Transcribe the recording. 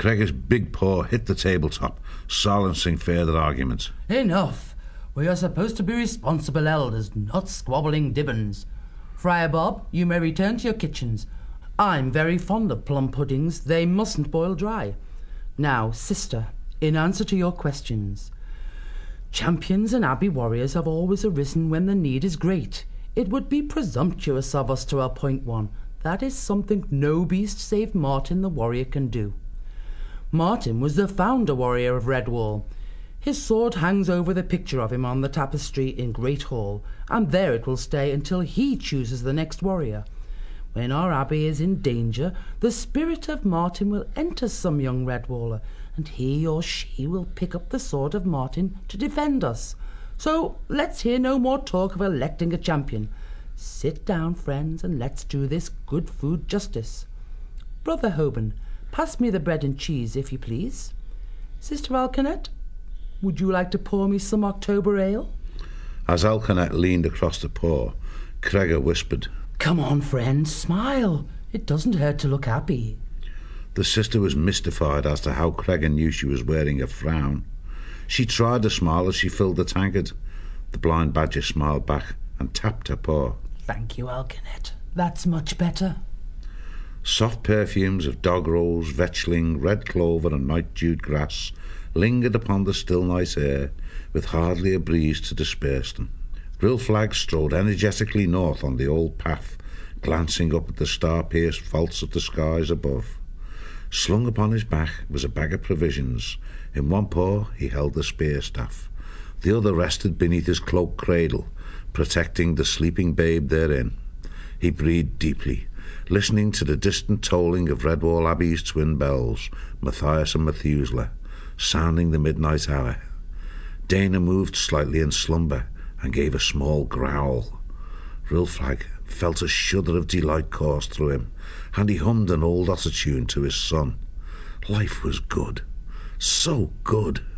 Gregor's big paw hit the tabletop, silencing further argument. Enough! We are supposed to be responsible elders, not squabbling dibbons. Friar Bob, you may return to your kitchens. I'm very fond of plum puddings. They mustn't boil dry. Now, sister, in answer to your questions. Champions and abbey warriors have always arisen when the need is great. It would be presumptuous of us to appoint one. That is something no beast save Martin the warrior can do. Martin was the founder warrior of Redwall. His sword hangs over the picture of him on the tapestry in Great Hall, and there it will stay until he chooses the next warrior. When our abbey is in danger, the spirit of Martin will enter some young Redwaller, and he or she will pick up the sword of Martin to defend us. So let's hear no more talk of electing a champion. Sit down, friends, and let's do this good food justice. Brother Hoban, pass me the bread and cheese, if you please. Sister Alcanet, would you like to pour me some October ale? As Alcanet leaned across the pour, Gregor whispered, Come on, friend, smile. It doesn't hurt to look happy. The sister was mystified as to how Gregor knew she was wearing a frown. She tried to smile as she filled the tankard. The blind badger smiled back and tapped her paw. Thank you, Alcanet. That's much better. Soft perfumes of dog rose, vetchling, red clover and night-dewed grass lingered upon the still night air, with hardly a breeze to disperse them. Rilflag strode energetically north on the old path, glancing up at the star-pierced vaults of the skies above. Slung upon his back was a bag of provisions. In one paw he held the spear-staff. The other rested beneath his cloak cradle, protecting the sleeping babe therein. He breathed deeply, listening to the distant tolling of Redwall Abbey's twin bells, Matthias and Methuselah, sounding the midnight hour. Dana moved slightly in slumber and gave a small growl. Rilflag felt a shudder of delight course through him, and he hummed an old otter tune to his son. Life was good, so good.